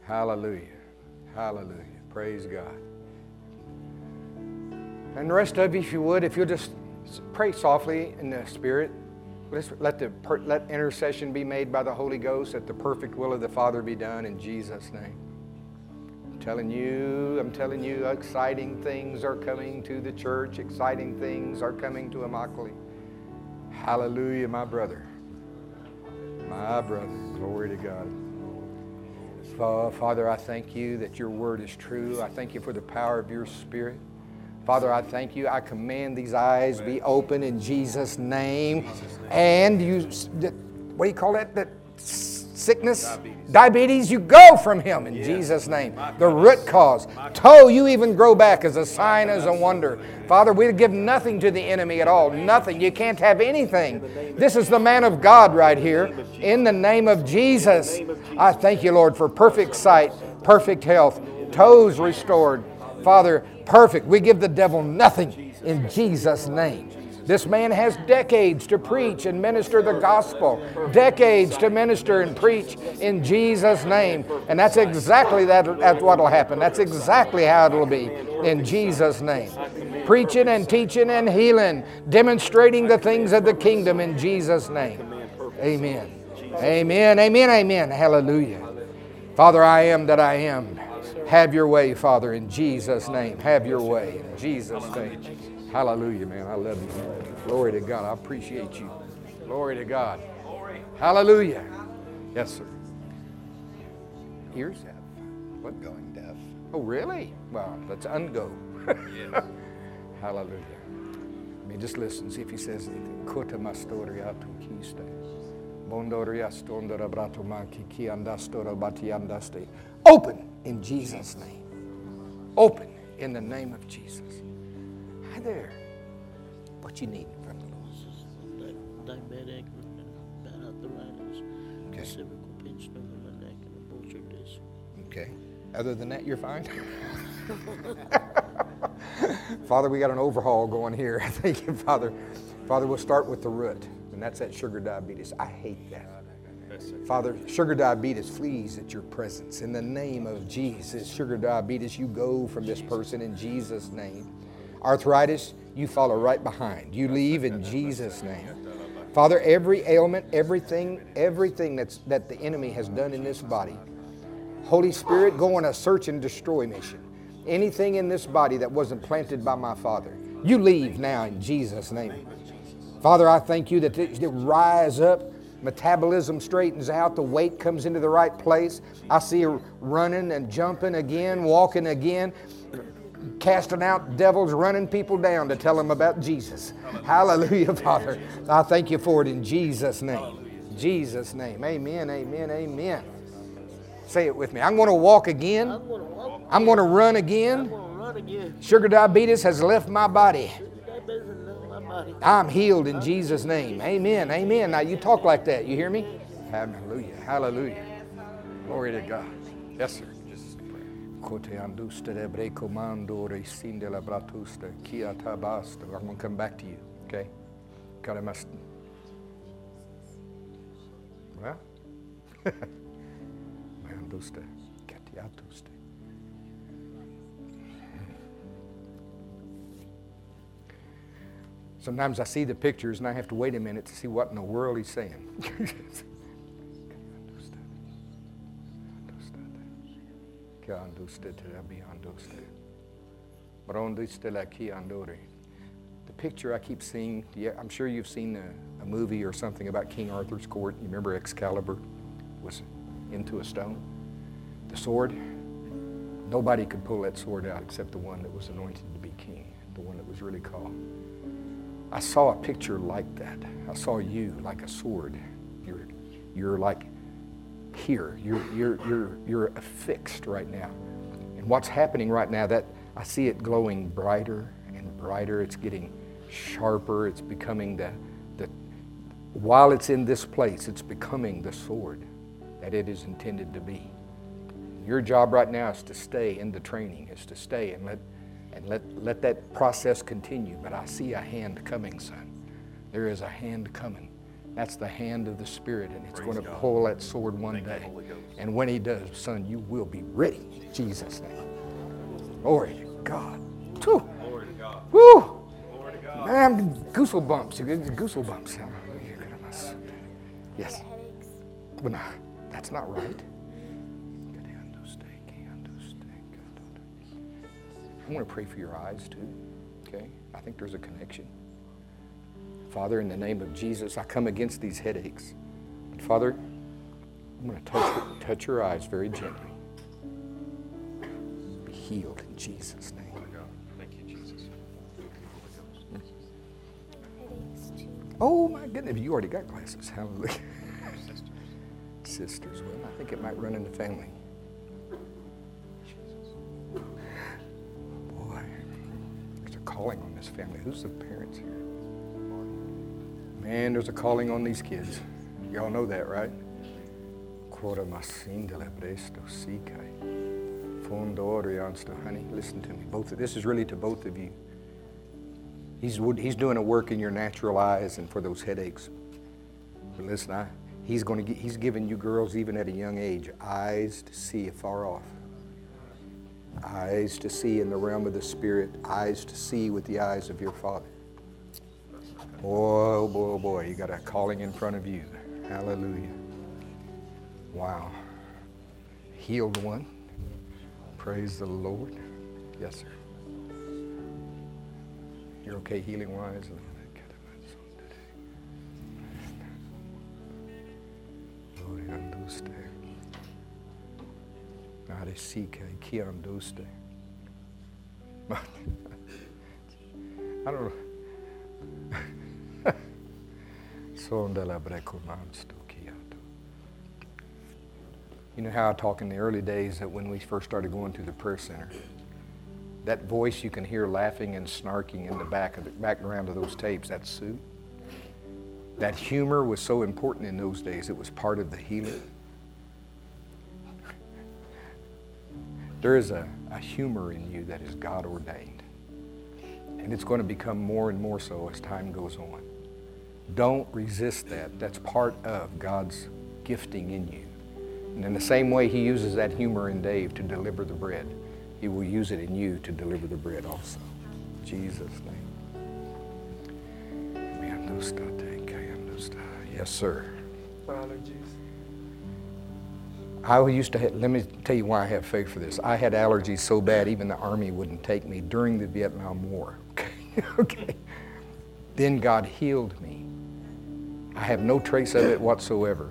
Hallelujah. Hallelujah. Praise God. And the rest of you, if you would, if you'll just pray softly in the Spirit. Let intercession be made by the Holy Ghost, that the perfect will of the Father be done in Jesus' name. I'm telling you, exciting things are coming to the church. Exciting things are coming to Immokalee. Hallelujah, my brother. My brother. Glory to God. Father, I thank you that your word is true. I thank you for the power of your Spirit. Father, I thank you. I command these eyes be open in Jesus' name. And you, what do you call that? That sickness? Diabetes, you go from him in Jesus' name. The root cause. Toe, you even grow back as a sign, as a wonder. Father, we give nothing to the enemy at all. Nothing. You can't have anything. This is the man of God right here. In the name of Jesus, I thank you, Lord, for perfect sight, perfect health, toes restored. Father, perfect. We give the devil nothing in Jesus' name. This man has decades to preach and minister the gospel. Decades to minister and preach in Jesus' name. And that's exactly that's what will happen. That's exactly how it will be in Jesus' name. Preaching and teaching and healing. Demonstrating the things of the kingdom in Jesus' name. Amen. Amen. Amen. Amen. Hallelujah. Father, I am that I am. Have your way, Father, in Jesus' name. Have your way in Jesus' name. Hallelujah, man. I love you. Glory to God. I appreciate you. Glory to God. Hallelujah. Yes, sir. Ears? What? Going deaf. Oh, really? Well, let's ungo. Hallelujah. I mean, just listen. See if he says anything. Kota mastoria tu kiste. Bondoria stondora brato manki ki andastora batiandaste. Open in Jesus' name. Open in the name of Jesus. Hi there. What you need from the Lord? Diabetic, bad arthritis, Okay. cervical pain, stuff in my neck, and a puncture disc. Okay. Other than that, you're fine? Father, we got an overhaul going here. Thank you, Father. Father, we'll start with the root, and that's that sugar diabetes. I hate that. Father, sugar diabetes flees at your presence. In the name of Jesus, sugar diabetes, you go from this person in Jesus' name. Arthritis, you follow right behind. You leave in Jesus' name. Father, every ailment, everything that the enemy has done in this body, Holy Spirit, go on a search and destroy mission. Anything in this body that wasn't planted by my Father, you leave now in Jesus' name. Father, I thank you that it rise up. Metabolism straightens out. The weight comes into the right place. I see her running and jumping again, walking again, casting out devils, running people down to tell them about Jesus. Hallelujah, Father. I thank you for it in Jesus' name. Jesus' name. Amen, amen, amen. Say it with me. I'm going to walk again. I'm going to run again. Sugar diabetes has left my body. I'm healed in Jesus' name. Amen. Amen. Now you talk like that. You hear me? Hallelujah. Hallelujah. Glory to God. Yes, sir. I'm going to come back to you. Okay? God, I must. Well. Sometimes I see the pictures and I have to wait a minute to see what in the world he's saying. The picture I keep seeing, I'm sure you've seen a movie or something about King Arthur's court. You remember Excalibur was into a stone? The sword, nobody could pull that sword out except the one that was anointed to be king, the one that was really called. I saw a picture like that. I saw you like a sword. You're like here. You're affixed right now. And what's happening right now, that I see it glowing brighter and brighter. It's getting sharper. It's becoming while it's in this place, it's becoming the sword that it is intended to be. Your job right now is to stay in the training, is to stay and let that process continue. But I see a hand coming, son. There is a hand coming. That's the hand of the Spirit, and it's going to pull that sword one day. And when he does, son, you will be ready. In Jesus' name. Glory to God. Woo! Woo! Man, goosebumps. Goosebumps. Yes. Well, no, that's not right. I want to pray for your eyes too. Okay? I think there's a connection. Father, in the name of Jesus, I come against these headaches. But Father, I'm going to touch your eyes very gently. Be healed in Jesus' name. Thank you, Jesus. Oh my goodness, you already got glasses. Hallelujah. Sisters, well, I think it might run in the family. Boy, there's a calling on this family. Who's the parents here? Man, there's a calling on these kids. Y'all know that, right? Honey, listen to me. This is really to both of you. He's doing a work in your natural eyes and for those headaches. But listen, he's giving you girls, even at a young age, eyes to see afar off. Eyes to see in the realm of the Spirit. Eyes to see with the eyes of your Father. Boy, oh boy, oh boy, you got a calling in front of you. Hallelujah. Wow. Healed one. Praise the Lord. Yes, sir. You're okay healing-wise? I don't know. You know how I talk in the early days that when we first started going to the prayer center, that voice you can hear laughing and snarking in the background of those tapes, that's Sue. That humor was so important in those days. It was part of the healing. There is a humor in you that is God ordained. And it's going to become more and more so as time goes on. Don't resist that. That's part of God's gifting in you. And in the same way He uses that humor in Dave to deliver the bread, He will use it in you to deliver the bread also. In Jesus' name. Yes, sir. Allergies. Let me tell you why I have faith for this. I had allergies so bad even the Army wouldn't take me during the Vietnam War. Okay. Then God healed me. I have no trace of it whatsoever.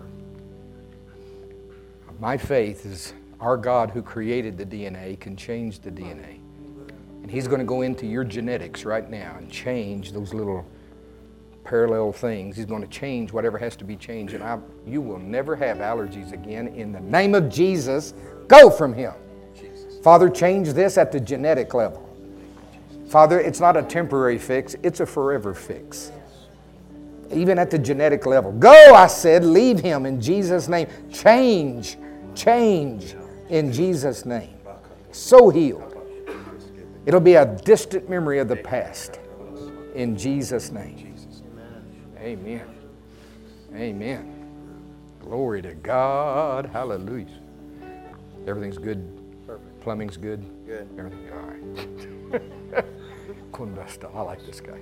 My faith is our God who created the DNA can change the DNA. And He's going to go into your genetics right now and change those little parallel things. He's going to change whatever has to be changed. And you will never have allergies again. In the name of Jesus, go from Him. Father, change this at the genetic level. Father, it's not a temporary fix. It's a forever fix. Even at the genetic level. Go, I said, leave him in Jesus' name. Change in Jesus' name. So healed. It'll be a distant memory of the past. In Jesus' name. Amen. Amen. Glory to God. Hallelujah. Everything's good? Perfect. Plumbing's good? Good. Everything, all right. I like this guy.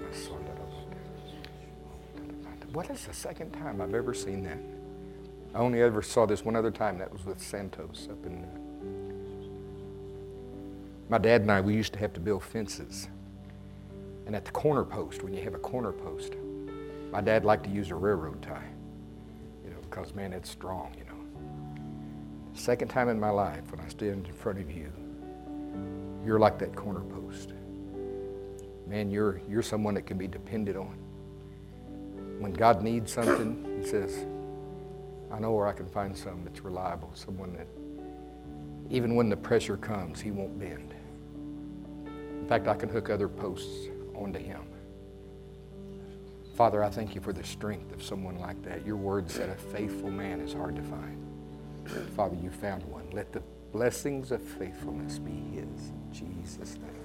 What is the second time I've ever seen that? I only ever saw this one other time. That was with Santos up in... My dad and I, we used to have to build fences. And at the corner post, when you have a corner post, my dad liked to use a railroad tie. You know, because, man, it's strong, you know. Second time in my life when I stand in front of you, you're like that corner post. Man, you're someone that can be depended on. When God needs something, He says, I know where I can find someone that's reliable, someone that even when the pressure comes, he won't bend. In fact, I can hook other posts onto him. Father, I thank you for the strength of someone like that. Your word said a faithful man is hard to find. Father, you found one. Let the blessings of faithfulness be his. In Jesus' name.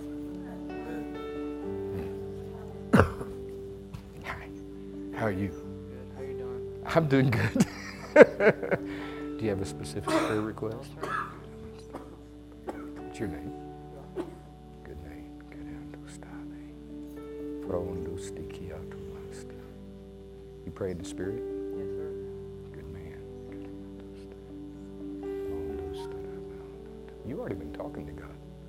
Hi. How are you? How you I'm doing good. Do you have a specific prayer request? What's your name? Good name. You pray in the Spirit? Yes, sir. Good man. You already been talking to God.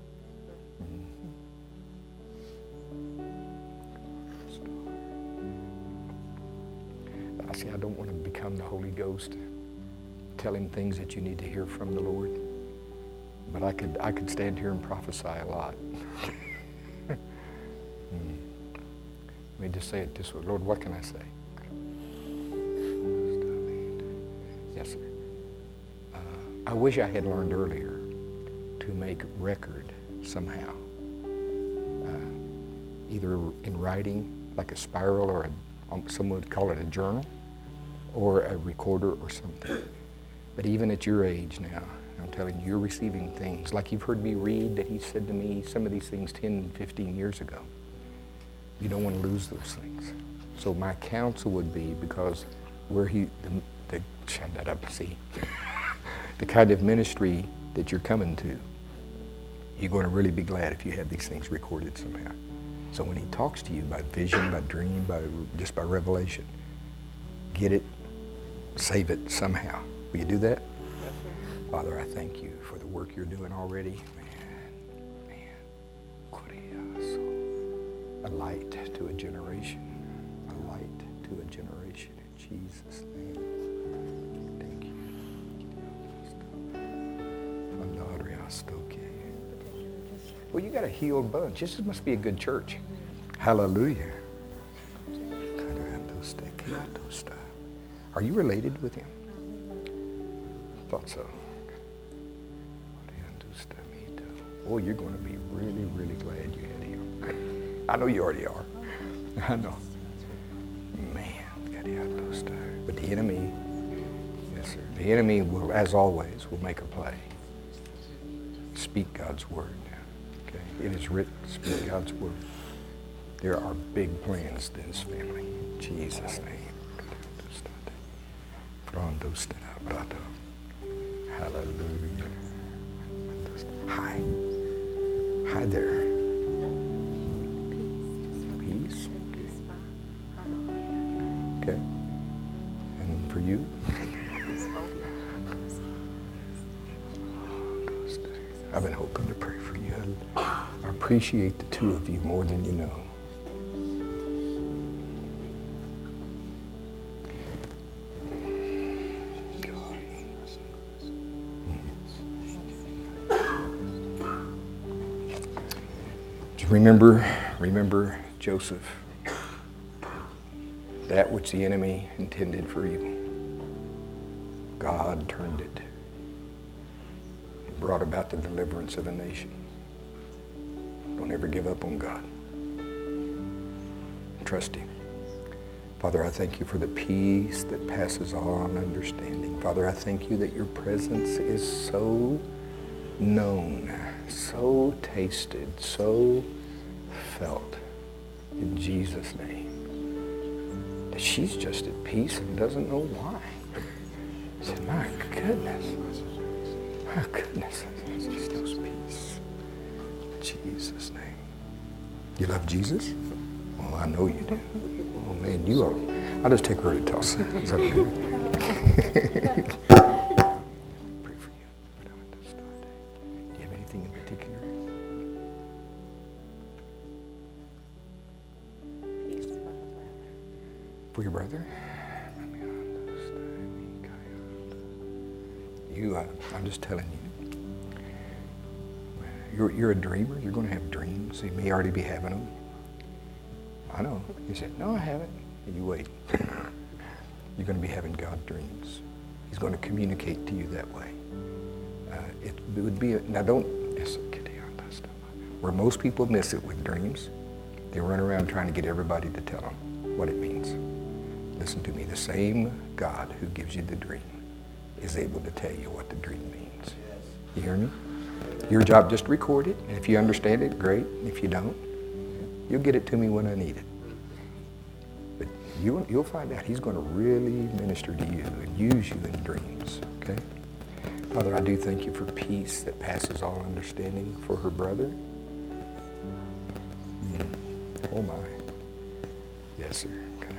I don't want to become the Holy Ghost, telling things that you need to hear from the Lord. But I could stand here and prophesy a lot. Let me just say it this way. Lord, what can I say? Yes, sir. I wish I had learned earlier to make record somehow. Either in writing, like a spiral, or someone would call it a journal, or a recorder or something. But even at your age now, I'm telling you, you're receiving things. Like you've heard me read that he said to me some of these things 10, 15 years ago. You don't want to lose those things. So my counsel would be, because where the kind of ministry that you're coming to, you're going to really be glad if you have these things recorded somehow. So when he talks to you by vision, by dream, just by revelation, get it, save it somehow. Will you do that? Yes, sir. Father, I thank you for the work you're doing already. A light to a generation. A light to a generation. In Jesus' name. Thank you. Well, you got a healed bunch. This must be a good church. Hallelujah. Are you related with him? Thought so. Oh, you're going to be really, really glad you had him. I know you already are. I know. Man, but the enemy, yes, sir, the enemy will, as always, will make a play. Speak God's word now. Okay? It is written, speak God's word. There are big plans to this family. In Jesus' name. Hallelujah. Hi. Hi there. Peace. Okay. And for you? I've been hoping to pray for you. I appreciate the two of you more than you know. Remember Joseph, that which the enemy intended for you, God turned it. It brought about the deliverance of a nation. Don't ever give up on God. Trust him. Father, I thank you for the peace that passes all understanding. Father, I thank you that your presence is so known, so tasted, so felt, in Jesus' name, that she's just at peace and doesn't know why. I said, my goodness, it's just those peace. In Jesus' name. You love Jesus? Well, I know you do. Oh man, you are. I'll just take her to Tulsa. Is that okay? Pray for you. Do you have anything in particular? For your brother? I'm just telling you, you're a dreamer. You're going to have dreams. You may already be having them. I know. You said, no, I haven't. And you wait. You're going to be having God dreams. He's going to communicate to you that way. It would be, where most people miss it with dreams, they run around trying to get everybody to tell them what it means. Listen to me, the same God who gives you the dream is able to tell you what the dream means. You hear me? Your job, just record it, and if you understand it, great. If you don't, you'll get it to me when I need it. But You'll find out. He's going to really minister to you and use you in dreams, okay? Father, I do thank you for peace that passes all understanding for her brother. Oh, my. Yes, sir.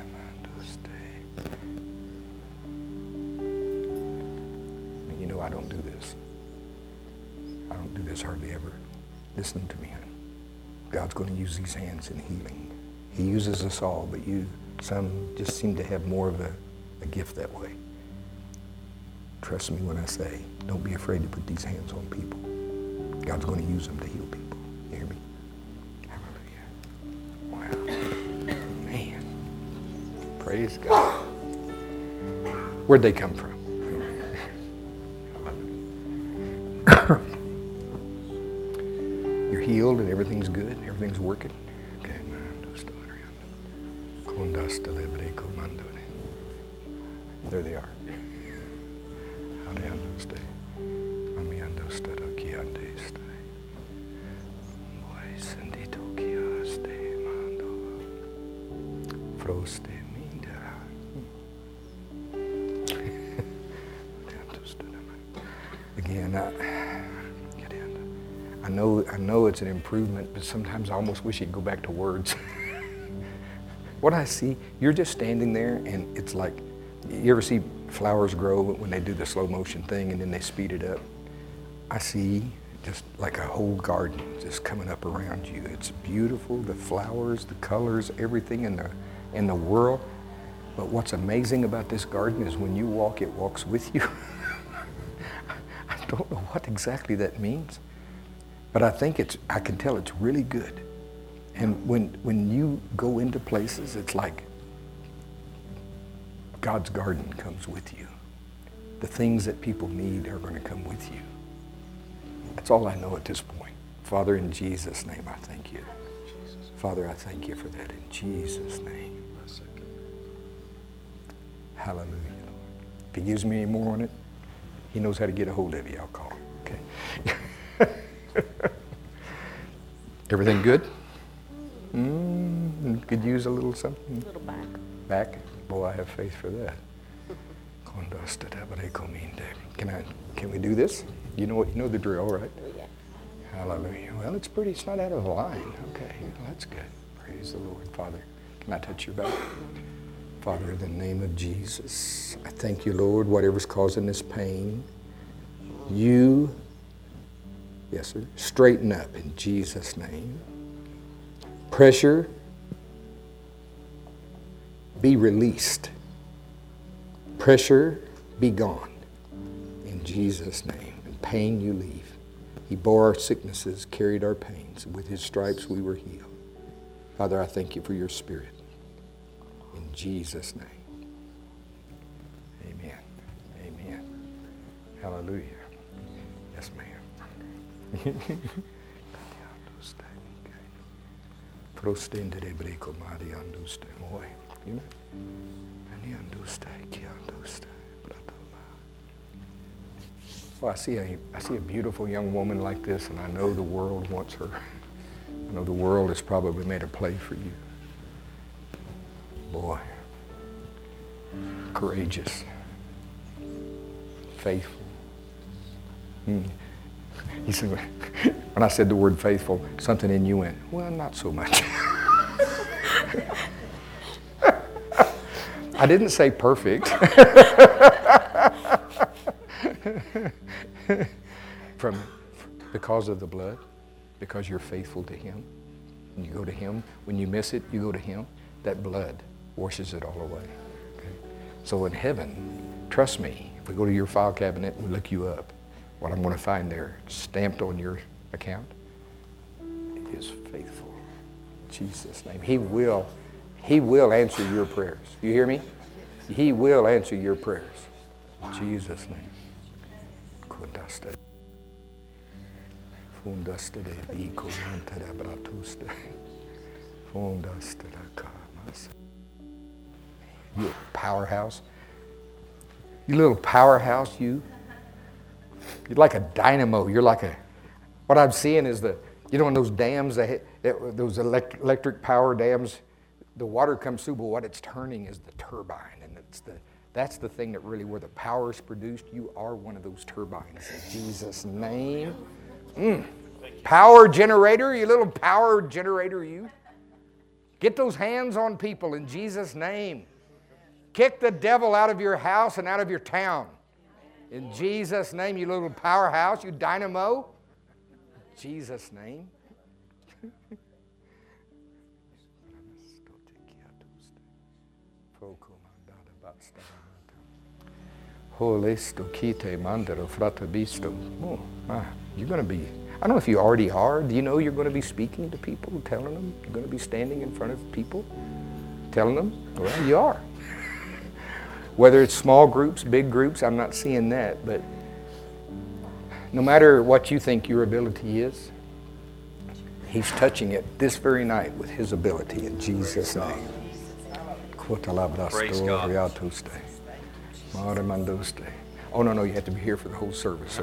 You know, I don't do this. I don't do this hardly ever. Listen to me, honey. God's going to use these hands in healing. He uses us all, but some just seem to have more of a gift that way. Trust me when I say, don't be afraid to put these hands on people. God's going to use them to heal people. You hear me? Hallelujah. Wow. Man. Praise God. Where'd they come from? You're healed and everything's good, everything's working. Okay, there they are. Again, I know it's an improvement, but sometimes I almost wish you'd go back to words. What I see, you're just standing there, and it's like, you ever see flowers grow when they do the slow motion thing and then they speed it up? I see just like a whole garden just coming up around you. It's beautiful, the flowers, the colors, everything in the world. But what's amazing about this garden is when you walk, it walks with you. I don't know what exactly that means, but I can tell it's really good. And when you go into places, it's like God's garden comes with you. The things that people need are going to come with you. That's all I know at this point. Father, in Jesus' name, I thank you. Father, I thank you for that in Jesus' name. Hallelujah, Lord. If he gives me any more on it, he knows how to get a hold of you. I'll call him. Okay. Everything good? Could use a little something? A little back. Back? Boy, I have faith for that. Can we do this? You know the drill, right? Yeah. Hallelujah. Well, it's not out of line. Okay, well, that's good. Praise the Lord. Father, can I touch your back? Father, in the name of Jesus, I thank you, Lord, whatever's causing this pain, you, yes, sir, straighten up in Jesus' name. Pressure, be released. Pressure, be gone. In Jesus' name. And pain, you leave. He bore our sicknesses, carried our pains. With his stripes, we were healed. Father, I thank you for your spirit. In Jesus' name. Amen. Amen. Hallelujah. Yes, ma'am. Well, I see a beautiful young woman like this, and I know the world wants her. I know the world has probably made a play for you. Boy, courageous, faithful. You see, when I said the word faithful, something in you went, well, not so much. I didn't say perfect. Because of the blood, because you're faithful to him. When you go to him, when you miss it, you go to him. That blood washes it all away. Okay? So in heaven, trust me, if we go to your file cabinet and we look you up, what I'm going to find there stamped on your account is faithful. In Jesus' name. He will answer your prayers. You hear me? He will answer your prayers. In Jesus' name. You a powerhouse. You little powerhouse, you. You're like a dynamo. You're like what I'm seeing is in those dams, those electric power dams, the water comes through, but what it's turning is the turbine, and that's the thing that really, where the power is produced. You are one of those turbines in Jesus' name. Power generator, you little power generator, you. Get those hands on people in Jesus' name. Kick the devil out of your house and out of your town. In Jesus' name, you little powerhouse, you dynamo. In Jesus' name. You're going to be, I don't know if you already are. Do you know you're going to be speaking to people, telling them? You're going to be standing in front of people, telling them? Well, you are. Whether it's small groups, big groups, I'm not seeing that. But no matter what you think your ability is, He's touching it this very night with His ability in Jesus' name. Praise God. Oh, no, you have to be here for the whole service.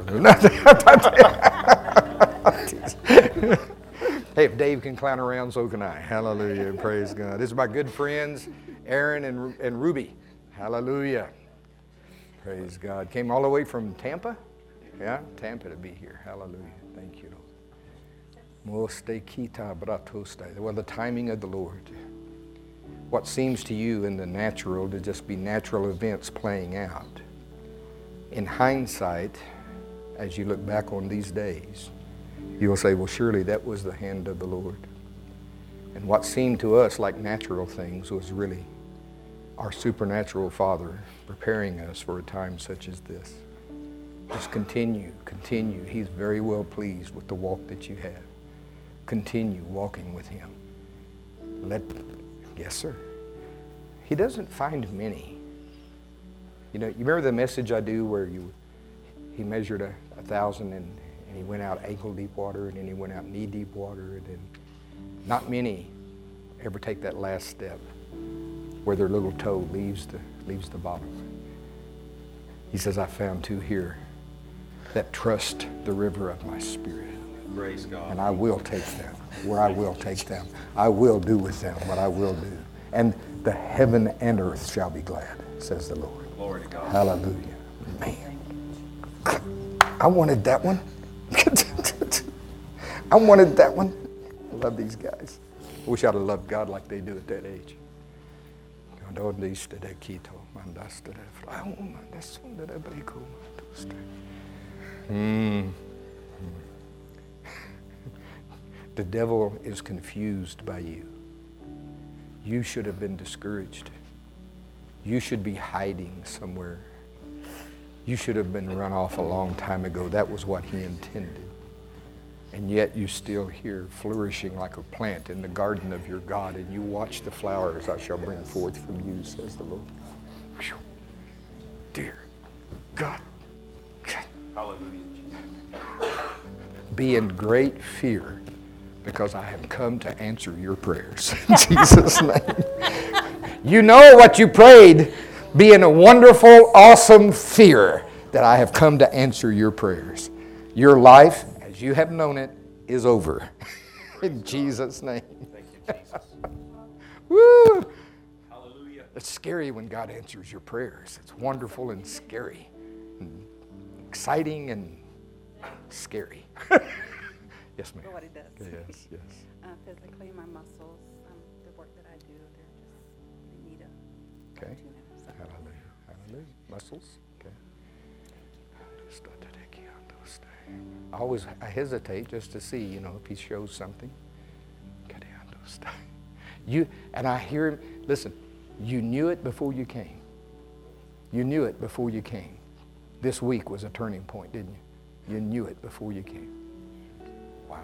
Hey, if Dave can clown around, so can I. Hallelujah. Praise God. This is my good friends, Aaron and Ruby. Hallelujah. Praise God. Came all the way from Tampa? Yeah, Tampa to be here. Hallelujah. Thank you, Lord. Well, the timing of the Lord. What seems to you in the natural to just be natural events playing out. In hindsight, as you look back on these days, you'll say, well, surely that was the hand of the Lord. And what seemed to us like natural things was really our supernatural Father preparing us for a time such as this. Just continue. He's very well pleased with the walk that you have. Continue walking with Him. Yes, sir. He doesn't find many. You remember the message I do where he measured 1,000 and he went out ankle deep water, and then he went out knee deep water, and then not many ever take that last step where their little toe leaves the bottom. He says, I found two here that trust the river of my spirit. Praise God. And I will take them where I will take them. I will do with them what I will do. And the heaven and earth shall be glad, says the Lord. Glory to God. Hallelujah. Man. I wanted that one. I wanted that one. I love these guys. I wish I'd have loved God like they do at that age. The devil is confused by you. You should have been discouraged. You should be hiding somewhere. You should have been run off a long time ago. That was what he intended. And yet you're still here, flourishing like a plant in the garden of your God, and you watch the flowers I shall bring forth from you, says the Lord. Whew. Dear God. Hallelujah. Be in great fear, because I have come to answer your prayers. In Jesus' name. You know what you prayed. Be in a wonderful, awesome fear that I have come to answer your prayers. Your life, as you have known it, is over. In Jesus' name. Thank you, Jesus. Woo! Hallelujah. It's scary when God answers your prayers. It's wonderful and scary. And exciting and scary. Yes, ma'am. For what it does. Yes, yes. Physically, my muscles, the work that I do, they need a Okay. tune-up. So. Hallelujah. Hallelujah. Muscles. Okay. I hesitate just to see, if he shows something. And I hear him. Listen, you knew it before you came. You knew it before you came. This week was a turning point, didn't you? You knew it before you came. Wow.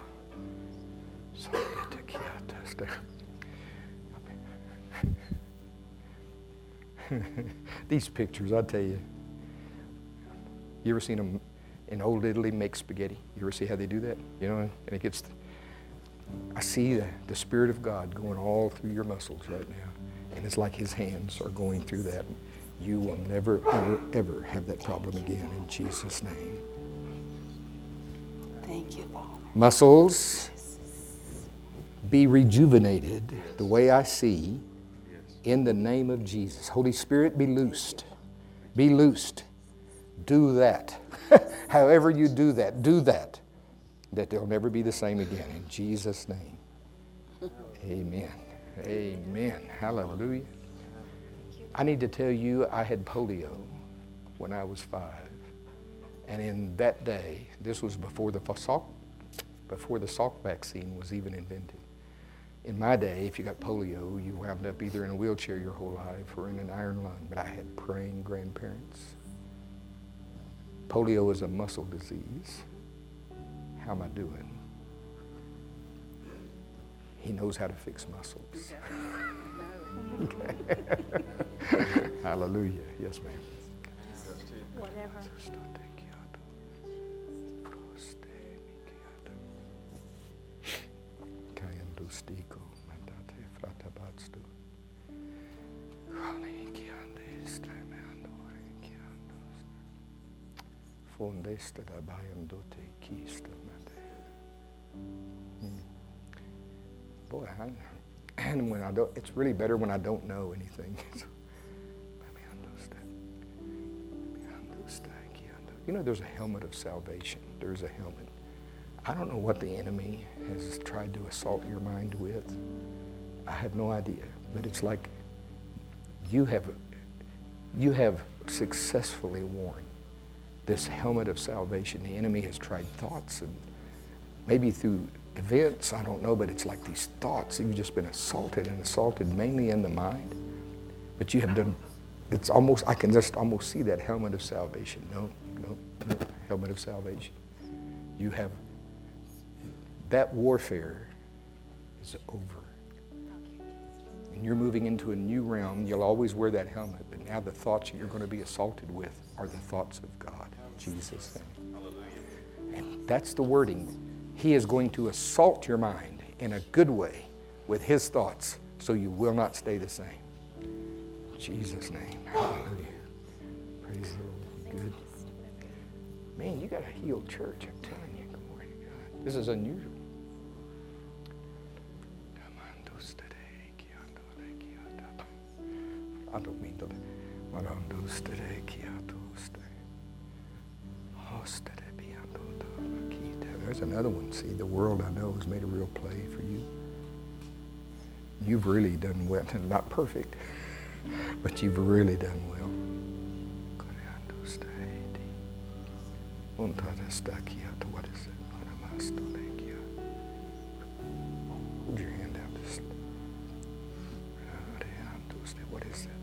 These pictures, I tell you. You ever seen them in old Italy make spaghetti? You ever see how they do that? And it gets. I see the Spirit of God going all through your muscles right now, and it's like His hands are going through that. You will never, ever, ever have that problem again in Jesus' name. Thank you, Father. Muscles, be rejuvenated the way I see In the name of Jesus. Holy Spirit, be loosed. Be loosed. Do that. However you do that, that they'll never be the same again. In Jesus' name. Amen. Amen. Hallelujah. I need to tell you, I had polio when I was 5. And in that day, this was before the Salk vaccine was even invented. In my day, if you got polio, you wound up either in a wheelchair your whole life or in an iron lung. But I had praying grandparents. Polio is a muscle disease. How am I doing? He knows how to fix muscles. Hallelujah. Yes, ma'am. Whatever. Boy, and when I don't, it's really better when I don't know anything. You know, there's a helmet of salvation. There's a helmet. I don't know what the enemy has tried to assault your mind with. I have no idea. But it's like you have successfully worn this helmet of salvation. The enemy has tried thoughts, and maybe through events, I don't know, but it's like these thoughts. You've just been assaulted mainly in the mind. But you have done, it's almost, I can just almost see that helmet of salvation. No, helmet of salvation. You have, that warfare is over. And you're moving into a new realm. You'll always wear that helmet, but now the thoughts that you're going to be assaulted with are the thoughts of God. Jesus' name. And that's the wording. He is going to assault your mind in a good way with his thoughts, so you will not stay the same. In Jesus' name. Hallelujah. Praise the Lord. Good. Man, you got a healed church, I'm telling you. Glory to God. This is unusual. I don't mean to. There's another one. See, the world I know has made a real play for you. You've really done well. Not perfect, but you've really done well. What is it? Hold your hand out. What is that?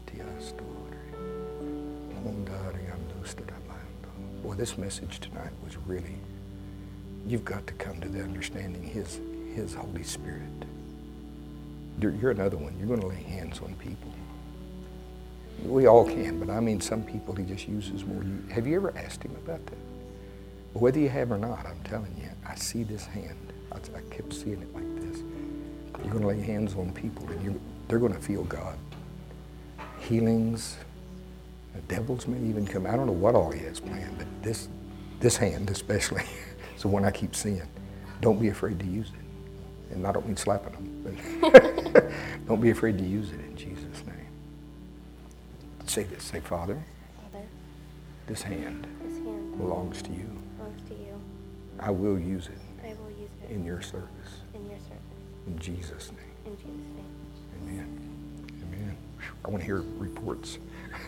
Boy, this message tonight was really, you've got to come to the understanding His Holy Spirit. You're another one. You're going to lay hands on people. We all can, but I mean some people He just uses more. Have you ever asked Him about that? Well, whether you have or not, I'm telling you, I see this hand. I kept seeing it like this. You're going to lay hands on people, and they're going to feel God. Healings, the devils may even come. I don't know what all He has planned, but this hand especially is the one I keep seeing. Don't be afraid to use it. And I don't mean slapping them, but don't be afraid to use it in Jesus' name. Say this. Say, Father, this hand belongs to you. I will use it. In your service. In Jesus' name. Amen. Amen. I want to hear reports.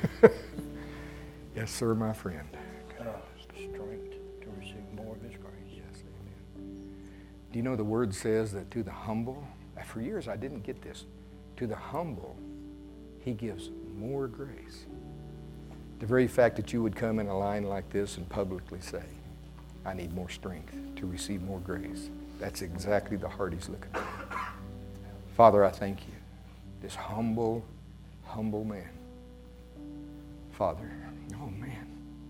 Yes, sir, my friend. Strength to receive more of His grace. Yes, amen. Do you know the word says that to the humble, for years I didn't get this, to the humble, He gives more grace. The very fact that you would come in a line like this and publicly say, I need more strength to receive more grace. That's exactly the heart He's looking for. Father, I thank you. This humble man. Father, oh man.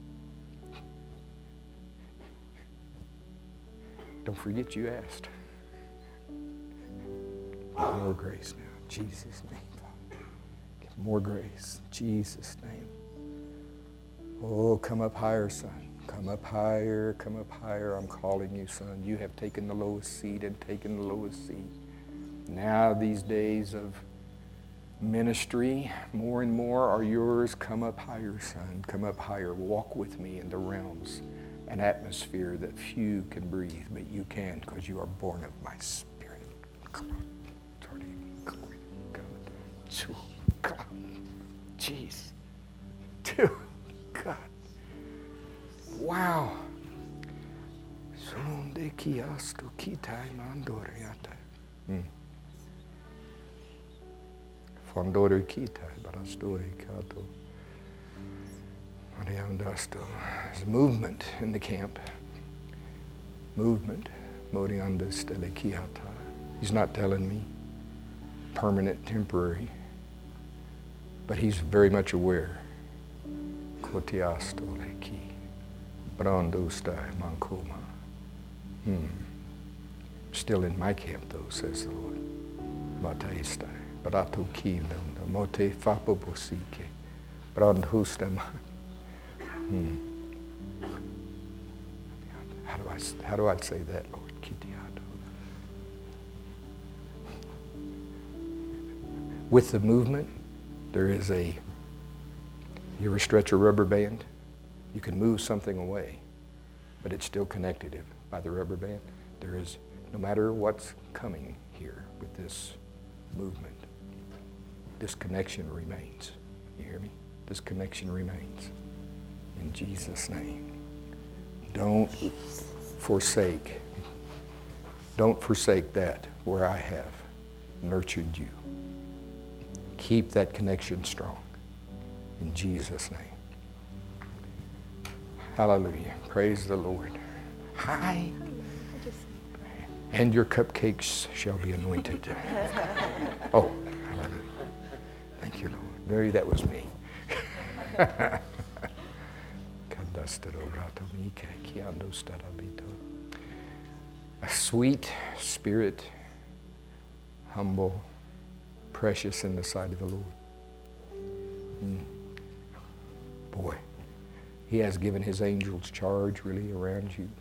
Don't forget you asked. Give more grace now. In Jesus' name, Father. Give more grace. In Jesus' name. Oh, come up higher, son. Come up higher, come up higher. I'm calling you, son. You have taken the lowest seat and taken the lowest seat. Now these days of Ministry, more and more are yours. Come up higher, son. Come up higher. Walk with me in the realms, an atmosphere that few can breathe, but you can because you are born of my spirit. God. Jeez. To God. Wow. Fondore kita barastore kato. There's movement in the camp. Movement. He's not telling me permanent, temporary, but he's very much aware. Still in my camp, though, says the Lord. How do I say that, Lord? With the movement, there is you ever stretch a rubber band? You can move something away, but it's still connected by the rubber band. There is, no matter what's coming here with this movement, this connection remains. You hear me? This connection remains. In Jesus' name. Don't forsake that where I have nurtured you. Keep that connection strong. In Jesus' name. Hallelujah. Praise the Lord. Hi. And your cupcakes shall be anointed. Oh, hallelujah. Thank you, Lord. Maybe that was me. A sweet spirit, humble, precious in the sight of the Lord. Boy, he has given his angels charge really around you.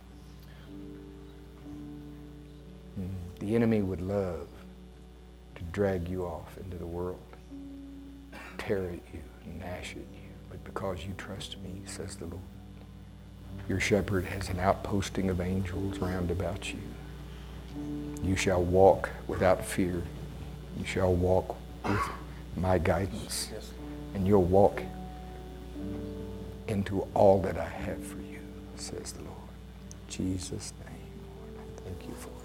The enemy would love to drag you off into the world, tear at you, gnash at you. But because you trust me, says the Lord, your shepherd has an outposting of angels round about you. You shall walk without fear. You shall walk with my guidance. And you'll walk into all that I have for you, says the Lord. In Jesus' name, Lord, I thank you for it.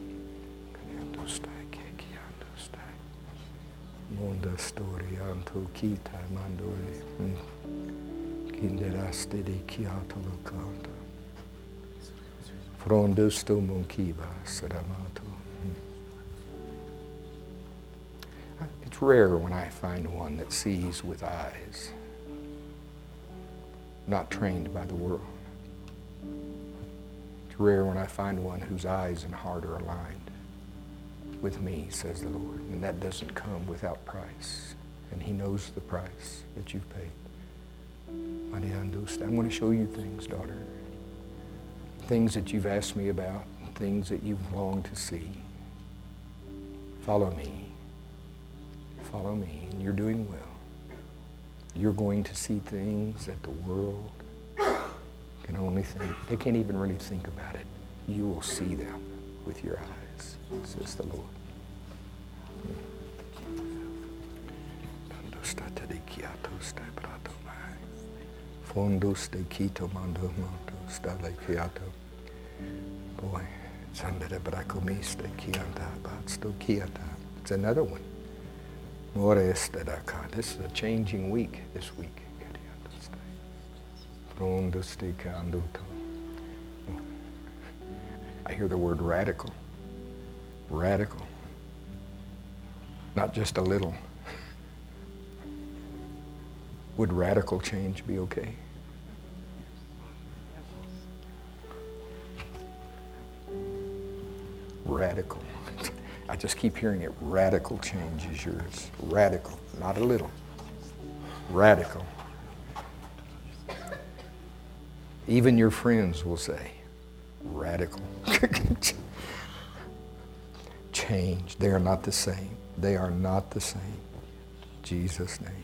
Monda storianto kita mandore. Kinderaste de kiato locata. Frondusto monkiba sedamato. It's rare when I find one that sees with eyes, not trained by the world. It's rare when I find one whose eyes and heart are aligned with me, says the Lord. And that doesn't come without price. And he knows the price that you've paid. I'm going to show you things, daughter. Things that you've asked me about, things that you've longed to see. Follow me. Follow me, and you're doing well. You're going to see things that the world can only think. They can't even really think about it. You will see them with your eyes, says the Lord. Boy, it's another one. This is a changing week this week. I hear the word radical. Radical. Not just a little. Would radical change be okay? Radical. I just keep hearing it. Radical change is yours. Radical. Not a little. Radical. Even your friends will say, radical. Change. They are not the same. They are not the same. Jesus' name.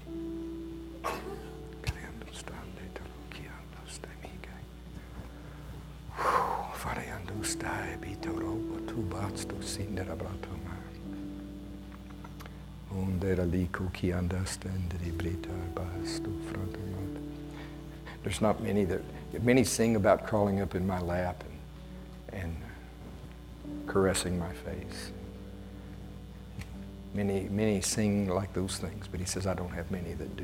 There's not many sing about crawling up in my lap and caressing my face. Many sing like those things, but he says, I don't have many that do.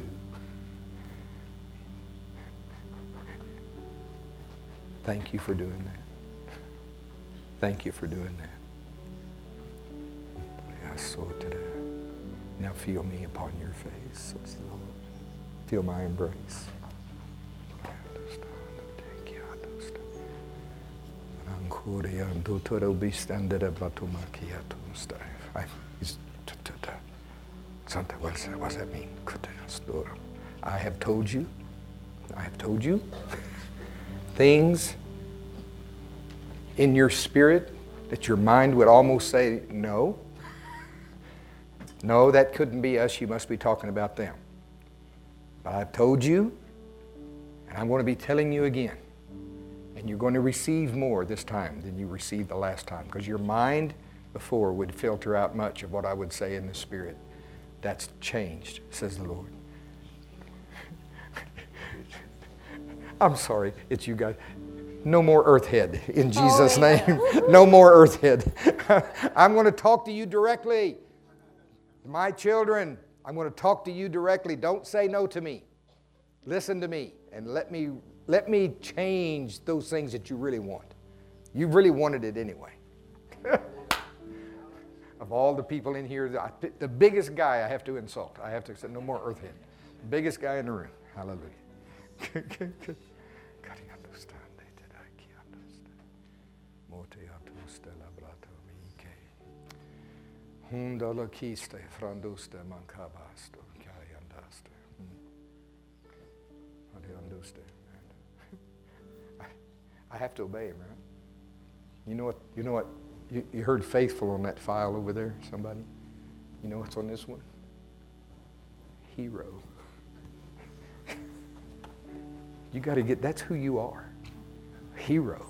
Thank you for doing that. Thank you for doing that. I saw today. Now feel me upon your face, says the Lord. Feel my embrace. What does that mean? I have told you things in your spirit that your mind would almost say, no, that couldn't be us. You must be talking about them. But I've told you, and I'm going to be telling you again. And you're going to receive more this time than you received the last time, because your mind before would filter out much of what I would say in the Spirit. That's changed, says the Lord. I'm sorry, it's you guys. No more earthhead in Jesus' name. No more earthhead. I'm going to talk to you directly. My children, I'm going to talk to you directly. Don't say no to me. Listen to me and let me change those things that you really want. You really wanted it anyway. Of all the people in here, the biggest guy I have to insult. I have to say, no more earthhead. Biggest guy in the room. Hallelujah. I have to obey him, right? You know what? You heard faithful on that file over there, somebody? You know what's on this one? Hero. You got to that's who you are. Hero.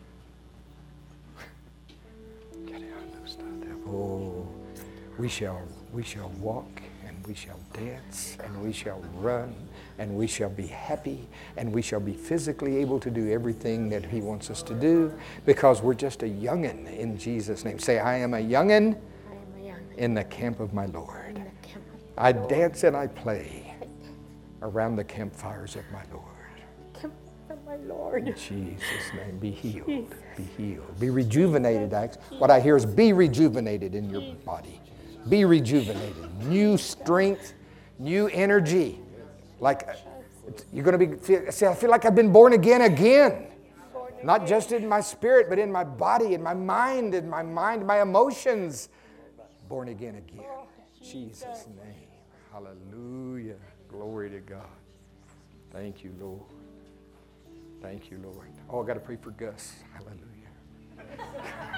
Oh, we shall walk, and we shall dance, and we shall run, and we shall be happy, and we shall be physically able to do everything that he wants us to do, because we're just a youngin' in Jesus' name. Say, I am a youngin' in the camp of my Lord. I dance and I play around the campfires of my Lord. My Lord. In Jesus' name, be healed. Be healed. Be rejuvenated. What I hear is be rejuvenated in your body. Be rejuvenated. New strength, new energy. Like you're going to be, I feel like I've been born again. Not just in my spirit, but in my body, in my mind, my emotions. Born again. Jesus' name. Hallelujah. Glory to God. Thank you, Lord. Thank you, Lord. Oh, I got to pray for Gus. Hallelujah.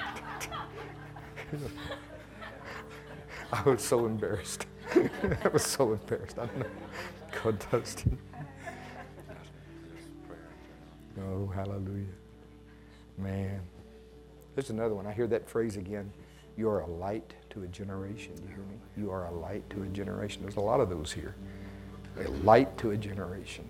I was so embarrassed. I was so embarrassed. I don't know. God does it. Oh, hallelujah. Man. There's another one. I hear that phrase again. You are a light to a generation. Do you hear me? You are a light to a generation. There's a lot of those here. A light to a generation.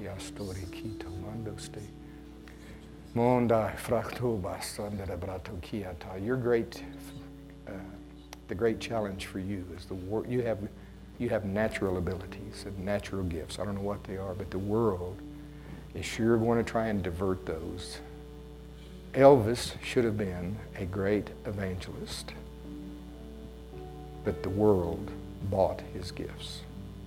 Your great, the great challenge for you is the world. You have natural abilities and natural gifts. I don't know what they are, but the world is sure going to try and divert those. Elvis should have been a great evangelist, but the world bought his gifts.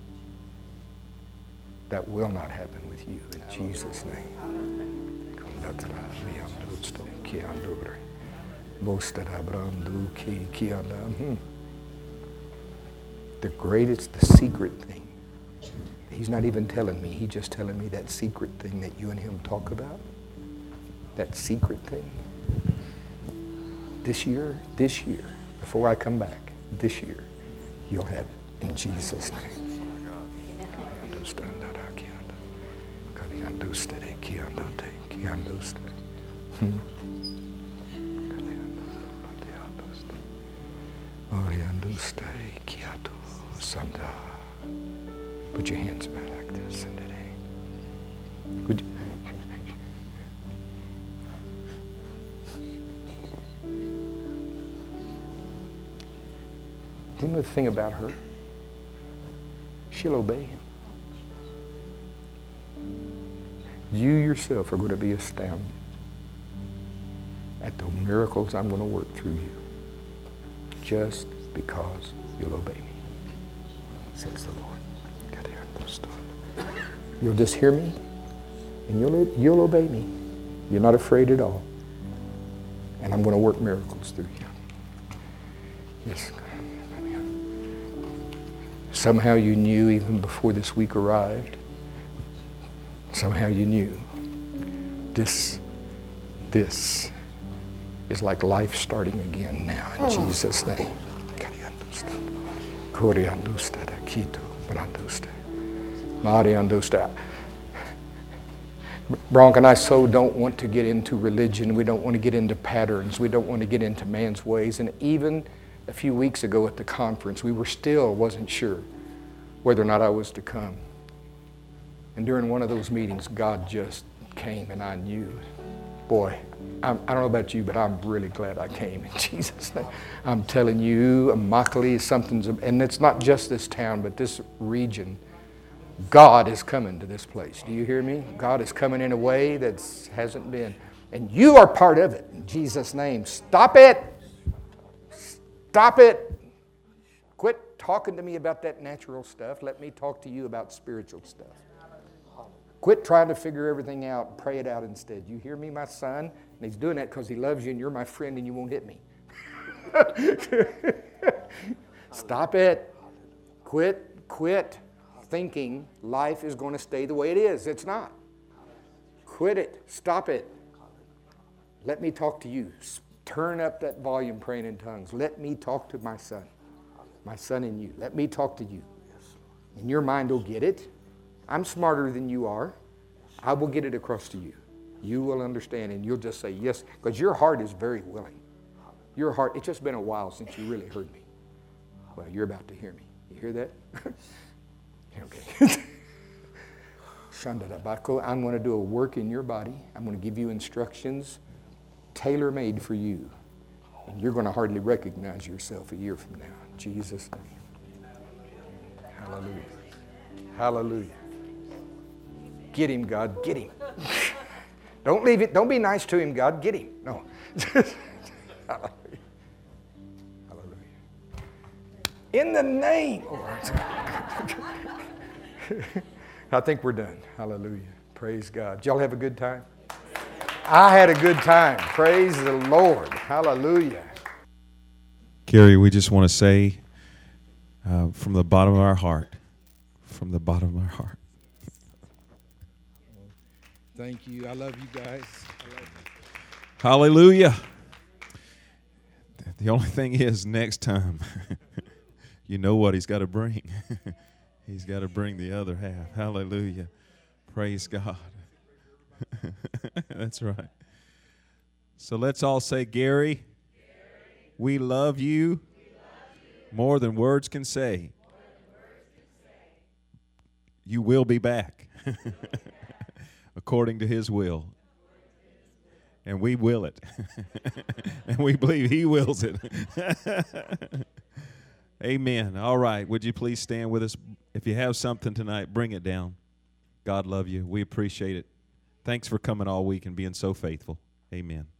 That will not happen with you in Jesus' name. The greatest, the secret thing. He's not even telling me. He's just telling me that secret thing that you and him talk about. That secret thing. This year, before I come back, this year, you'll have it in Jesus' name. Put your hands back like this. Would you? You know the thing about her? She'll obey him. You yourself are going to be astounded at the miracles I'm going to work through you just because you'll obey me, says the Lord. You'll just hear me and you'll obey me. You're not afraid at all. And I'm going to work miracles through you. Yes, God. Somehow you knew even before this week arrived. Somehow you knew this is like life starting again now in Jesus' name. Bronk and I so don't want to get into religion. We don't want to get into patterns. We don't want to get into man's ways. And even a few weeks ago at the conference, we wasn't sure whether or not I was to come. And during one of those meetings, God just came and I knew, boy, I don't know about you, but I'm really glad I came in Jesus' name. I'm telling you, Immokalee, and it's not just this town, but this region. God is coming to this place. Do you hear me? God is coming in a way that hasn't been. And you are part of it. In Jesus' name. Stop it. Stop it. Quit talking to me about that natural stuff. Let me talk to you about spiritual stuff. Quit trying to figure everything out and pray it out instead. You hear me, my son? And he's doing that because he loves you and you're my friend and you won't hit me. Stop it. Quit thinking life is going to stay the way it is. It's not. Quit it. Stop it. Let me talk to you. Turn up that volume praying in tongues. Let me talk to my son in you. Let me talk to you. And your mind will get it. I'm smarter than you are. I will get it across to you. You will understand and you'll just say yes, because your heart is very willing. Your heart, it's just been a while since you really heard me. Well, you're about to hear me. You hear that? Okay. I'm going to do a work in your body. I'm going to give you instructions tailor-made for you. And you're going to hardly recognize yourself a year from now. In Jesus' name. Hallelujah. Hallelujah. Get him, God. Get him. Don't leave it. Don't be nice to him, God. Get him. No. Hallelujah. Hallelujah. In the name. I think we're done. Hallelujah. Praise God. Did y'all have a good time? I had a good time. Praise the Lord. Hallelujah. Gary, we just want to say from the bottom of our heart, Thank you. I love you guys. Hallelujah. The only thing is, next time, you know what he's got to bring. He's got to bring the other half. Hallelujah. Praise God. That's right. So let's all say, Gary, we love you more than words can say. You will be back according to his will. And we will it. And we believe he wills it. Amen. All right. Would you please stand with us? If you have something tonight, bring it down. God love you. We appreciate it. Thanks for coming all week and being so faithful. Amen.